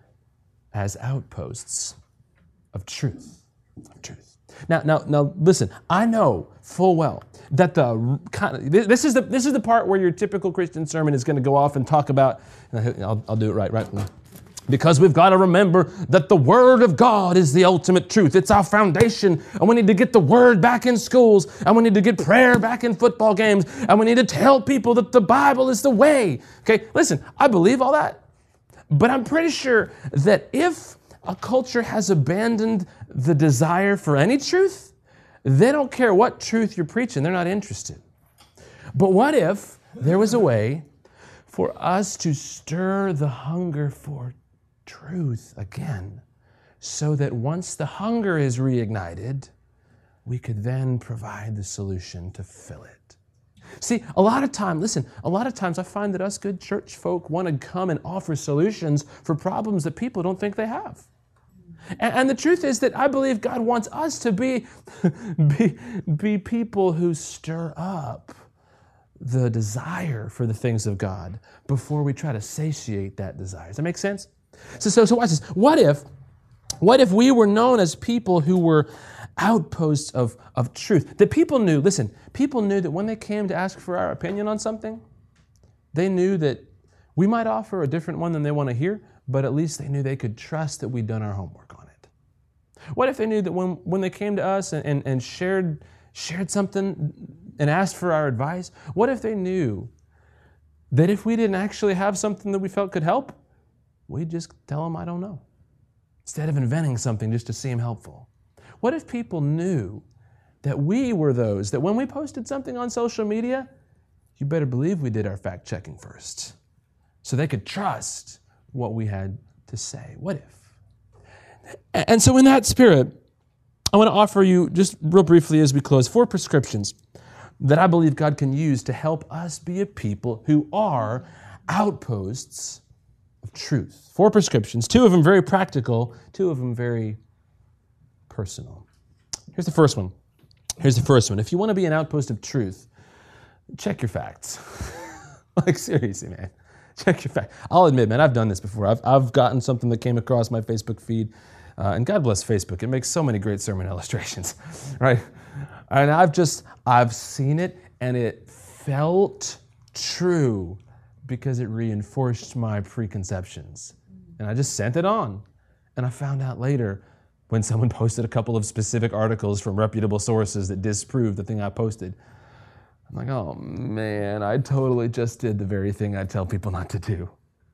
as outposts of truth, of truth. Now, now, now, listen. I know full well that the kind of, this is the this is the part where your typical Christian sermon is going to go off and talk about. I'll, I'll do it right, right. Because we've got to remember that the Word of God is the ultimate truth. It's our foundation, and we need to get the Word back in schools, and we need to get prayer back in football games, and we need to tell people that the Bible is the way. Okay, listen. I believe all that, but I'm pretty sure that if a culture has abandoned the desire for any truth, they don't care what truth you're preaching. They're not interested. But what if there was a way for us to stir the hunger for truth again, so that once the hunger is reignited, we could then provide the solution to fill it? See, a lot of time, listen, a lot of times I find that us good church folk want to come and offer solutions for problems that people don't think they have. And, and the truth is that I believe God wants us to be, be, be people who stir up the desire for the things of God before we try to satiate that desire. Does that make sense? So, so, so watch this. What if, what if we were known as people who were outposts of, of truth? That people knew, listen, people knew that when they came to ask for our opinion on something, they knew that we might offer a different one than they want to hear, but at least they knew they could trust that we'd done our homework on it. What if they knew that when, when they came to us and, and, and shared, shared something and asked for our advice, what if they knew that if we didn't actually have something that we felt could help, we'd just tell them, I don't know, instead of inventing something just to seem helpful? What if people knew that we were those, that when we posted something on social media, you better believe we did our fact checking first, so they could trust what we had to say? What if? And so in that spirit, I want to offer you, just real briefly as we close, four prescriptions that I believe God can use to help us be a people who are outposts of truth. Four prescriptions, two of them very practical, two of them very personal. Here's the first one. Here's the first one. If you want to be an outpost of truth, check your facts. Like, seriously, man. Check your facts. I'll admit, man, I've done this before. I've, I've gotten something that came across my Facebook feed, uh, and God bless Facebook. It makes so many great sermon illustrations, right? And I've just, I've seen it, and it felt true because it reinforced my preconceptions. And I just sent it on. And I found out later, when someone posted a couple of specific articles from reputable sources that disproved the thing I posted, I'm like, oh man, I totally just did the very thing I tell people not to do.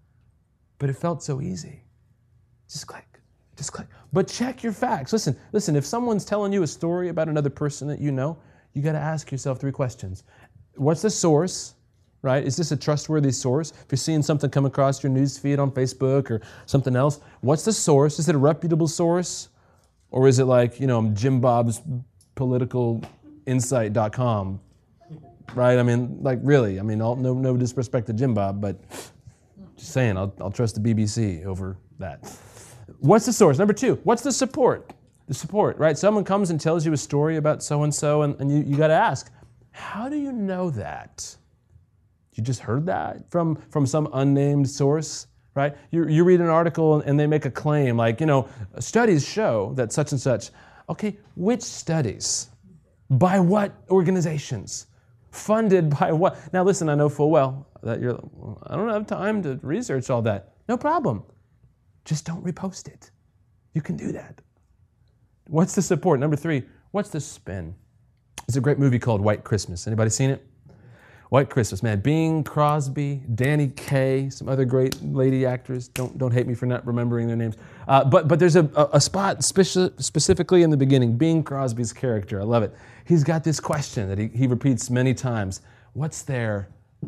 But it felt so easy. Just click, just click. But check your facts. Listen, listen, if someone's telling you a story about another person that you know, you got to ask yourself three questions. What's the source, right? Is this a trustworthy source? If you're seeing something come across your news feed on Facebook or something else, what's the source? Is it a reputable source? Or is it like, you know, Jim Bob's political insight dot com, right? I mean, like really, I mean, all, no, no disrespect to Jim Bob, but just saying, I'll, I'll trust the B B C over that. What's the source? Number two, what's the support? The support, right? Someone comes and tells you a story about so-and-so, and, and you, you got to ask, how do you know that? You just heard that from, from some unnamed source, right? You, you read an article and they make a claim like, you know, studies show that such and such. Okay, which studies? By what organizations? Funded by what? Now listen, I know full well that you're, I don't have time to research all that. No problem. Just don't repost it. You can do that. What's the support? Number three, what's the spin? There's a great movie called White Christmas. Anybody seen it? White Christmas, man. Bing Crosby, Danny Kaye, some other great lady actors. Don't don't hate me for not remembering their names. Uh, but but there's a, a, a spot speci- specifically in the beginning, Bing Crosby's character. I love it. He's got this question that he, he repeats many times. What's their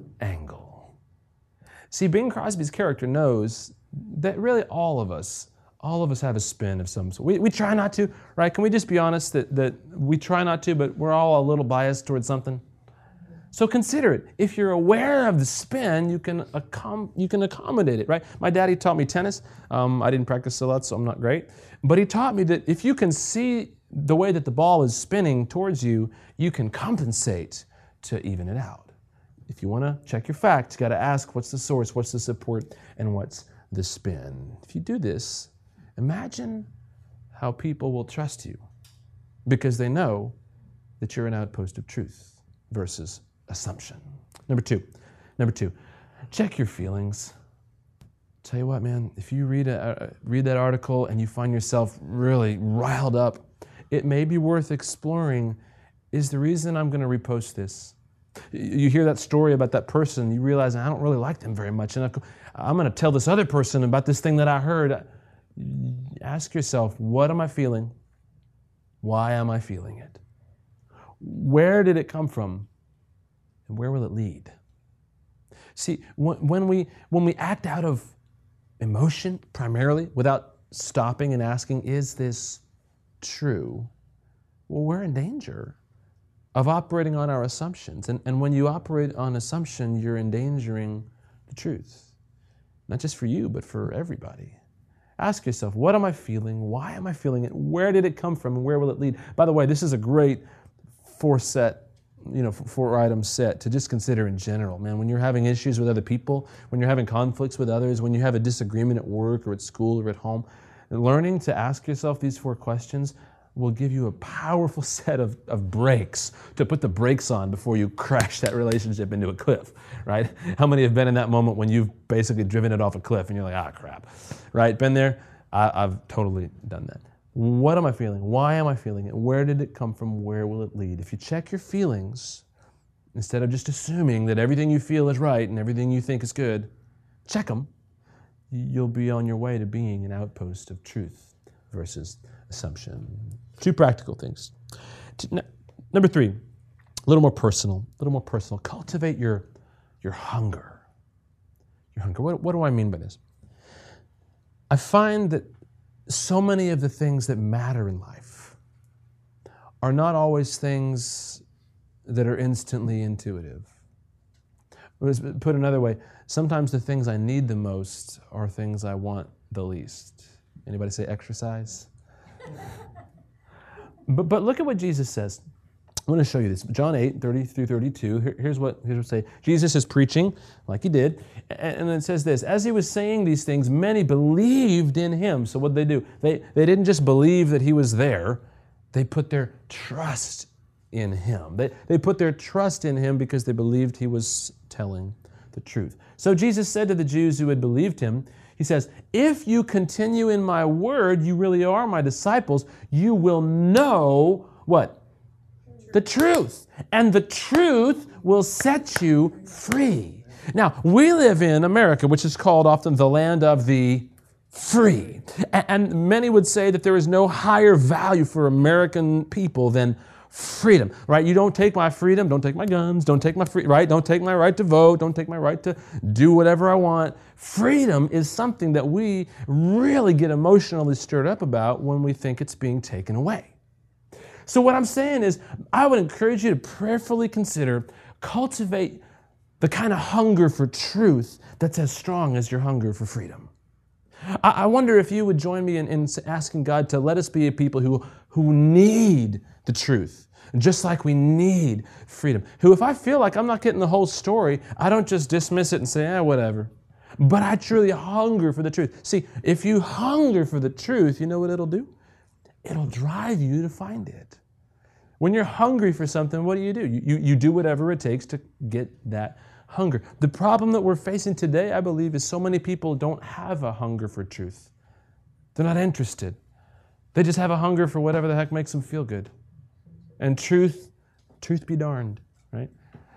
angle? See, Bing Crosby's character knows that really all of us, all of us have a spin of some sort. We, we try not to, right? Can we just be honest that, that we try not to, but we're all a little biased towards something? So consider it. If you're aware of the spin, you can accom- you can accommodate it, right? My daddy taught me tennis. Um, I didn't practice a lot, so I'm not great. But he taught me that if you can see the way that the ball is spinning towards you, you can compensate to even it out. If you want to check your facts, you got to ask what's the source, what's the support, and what's the spin. If you do this, imagine how people will trust you because they know that you're an outpost of truth versus assumption. Number two, number two, check your feelings. Tell you what, man, if you read a, uh, read that article and you find yourself really riled up, it may be worth exploring, is the reason I'm going to repost this? You hear that story about that person, you realize I don't really like them very much, and I'm going to tell this other person about this thing that I heard. Ask yourself, what am I feeling? Why am I feeling it? Where did it come from? And where will it lead? See, when we when we act out of emotion primarily, without stopping and asking, is this true? Well, we're in danger of operating on our assumptions. And, and when you operate on assumption, you're endangering the truth. Not just for you, but for everybody. Ask yourself, what am I feeling? Why am I feeling it? Where did it come from? And where will it lead? By the way, this is a great four set you know, four item set to just consider in general, man. When you're having issues with other people, when you're having conflicts with others, when you have a disagreement at work or at school or at home, learning to ask yourself these four questions will give you a powerful set of, of brakes to put the brakes on before you crash that relationship into a cliff, right? How many have been in that moment when you've basically driven it off a cliff and you're like, ah, crap, right? Been there? I, I've totally done that. What am I feeling? Why am I feeling it? Where did it come from? Where will it lead? If you check your feelings, instead of just assuming that everything you feel is right and everything you think is good, check them. You'll be on your way to being an outpost of truth versus assumption. Two practical things. Number three, a little more personal, a little more personal. Cultivate your, your hunger. Your hunger. What, what do I mean by this? I find that so many of the things that matter in life are not always things that are instantly intuitive. Put another way, sometimes the things I need the most are things I want the least. Anybody say exercise? but but look at what Jesus says. I'm going to show you this. John eight, thirty through thirty-two. Here, here's what here's what it say. Jesus is preaching, like he did, and, and it says this: as he was saying these things, many believed in him. So what did they do? They they didn't just believe that he was there; they put their trust in him. They they put their trust in him because they believed he was telling the truth. So Jesus said to the Jews who had believed him, he says, "If you continue in my word, you really are my disciples. You will know what." the truth, and the truth will set you free. Now, we live in America, which is called often the land of the free. And many would say that there is no higher value for American people than freedom, right? You don't take my freedom, don't take my guns, don't take my free, right? Don't take my right to vote, don't take my right to do whatever I want. Freedom is something that we really get emotionally stirred up about when we think it's being taken away. So what I'm saying is, I would encourage you to prayerfully consider, cultivate the kind of hunger for truth that's as strong as your hunger for freedom. I, I wonder if you would join me in, in asking God to let us be a people who, who need the truth, just like we need freedom. Who, if I feel like I'm not getting the whole story, I don't just dismiss it and say, eh, whatever. But I truly hunger for the truth. See, if you hunger for the truth, you know what it'll do? It'll drive you to find it. When you're hungry for something, what do you do? You, you, you do whatever it takes to get that hunger. The problem that we're facing today, I believe, is so many people don't have a hunger for truth. They're not interested. They just have a hunger for whatever the heck makes them feel good. And truth, truth be darned, right?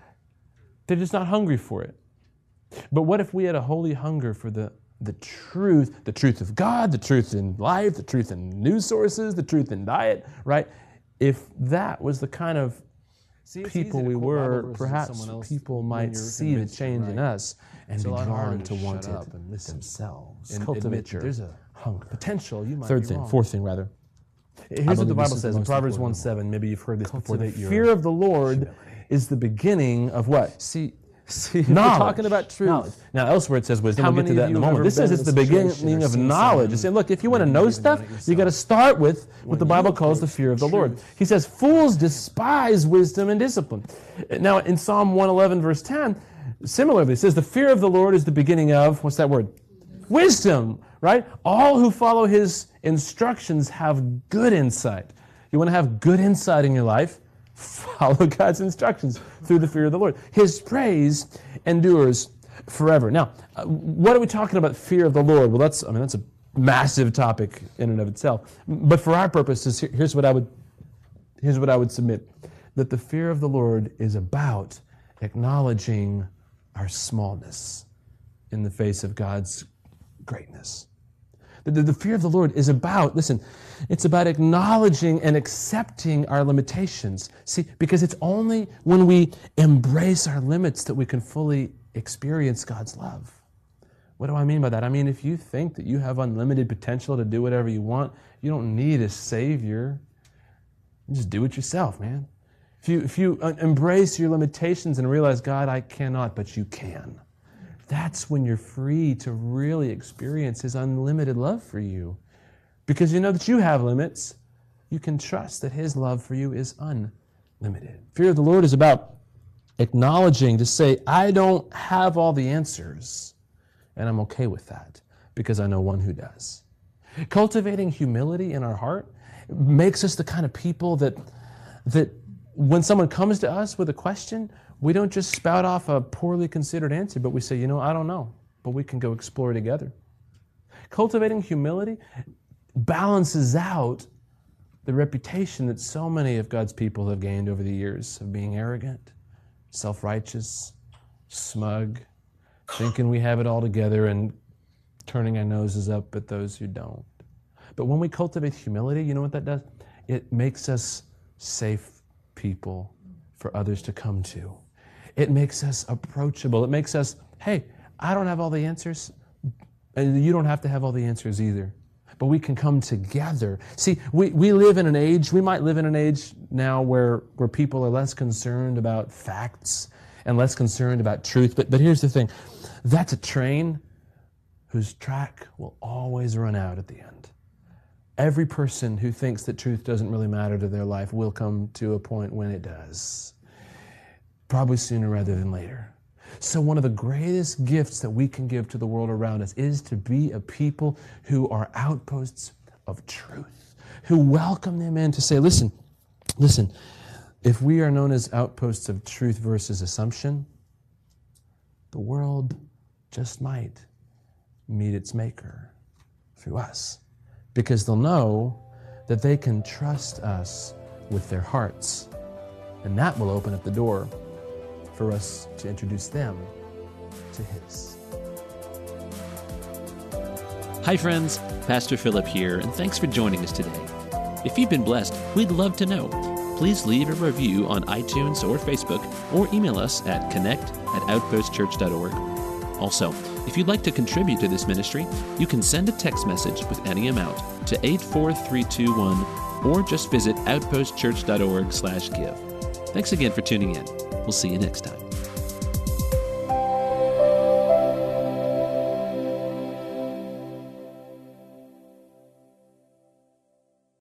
They're just not hungry for it. But what if we had a holy hunger for the, the truth, the truth of God, the truth in life, the truth in news sources, the truth in diet, right? If that was the kind of See, people we were, perhaps people might see the change right? in us and it's be drawn to, to want it up and listen themselves. And cultivate there's a hunger. Potential, you might Third be thing, wrong. fourth thing rather. Here's what the Bible says in Proverbs one seven. Maybe you've heard this before. The fear of the Lord humility. is the beginning of what? See, see we're talking about truth. Knowledge. Now, elsewhere it says wisdom. How we'll get to that in a moment. This says it's the beginning of knowledge. You say, look, if you want to know stuff, you got to start with what the Bible calls the fear of the Lord. He says, fools despise wisdom and discipline. Now, in Psalm one eleven, verse ten, similarly, it says, the fear of the Lord is the beginning of, what's that word? Wisdom, right? All who follow his instructions have good insight. You want to have good insight in your life? Follow God's instructions through the fear of the Lord. His praise endures forever. Now, uh, what are we talking about, fear of the Lord? Well, that's, I mean, that's a massive topic in and of itself. But for our purposes, here, here's what I would, here's what I would submit. That the fear of the Lord is about acknowledging our smallness in the face of God's greatness. The, the, the fear of the Lord is about, listen, it's about acknowledging and accepting our limitations. See, because it's only when we embrace our limits that we can fully experience God's love. What do I mean by that? I mean, if you think that you have unlimited potential to do whatever you want, you don't need a Savior. You just do it yourself, man. If you, if you embrace your limitations and realize, God, I cannot, but you can. That's when you're free to really experience His unlimited love for you. Because you know that you have limits, you can trust that His love for you is unlimited. Fear of the Lord is about acknowledging to say, I don't have all the answers, and I'm okay with that because I know one who does. Cultivating humility in our heart makes us the kind of people that, that when someone comes to us with a question, we don't just spout off a poorly considered answer, but we say, you know, I don't know, but we can go explore together. Cultivating humility balances out the reputation that so many of God's people have gained over the years of being arrogant, self-righteous, smug, thinking we have it all together and turning our noses up at those who don't. But when we cultivate humility, you know what that does? It makes us safe people for others to come to. It makes us approachable. It makes us, hey, I don't have all the answers, and you don't have to have all the answers either. But we can come together. See, we, we live in an age, we might live in an age now where, where people are less concerned about facts and less concerned about truth. But, but here's the thing. That's a train whose track will always run out at the end. Every person who thinks that truth doesn't really matter to their life will come to a point when it does. Probably sooner rather than later. So one of the greatest gifts that we can give to the world around us is to be a people who are outposts of truth, who welcome them in to say, listen, listen, if we are known as outposts of truth versus assumption, the world just might meet its maker through us, because they'll know that they can trust us with their hearts And that will open up the door for us to introduce them to His. Hi friends, Pastor Philip here, and thanks for joining us today. If you've been blessed, we'd love to know. Please leave a review on iTunes or Facebook, or email us at connect at outpost church dot org. Also, if you'd like to contribute to this ministry, you can send a text message with any amount to eight four three two one, or just visit outpost church dot org slash give. Thanks again for tuning in. We'll see you next time.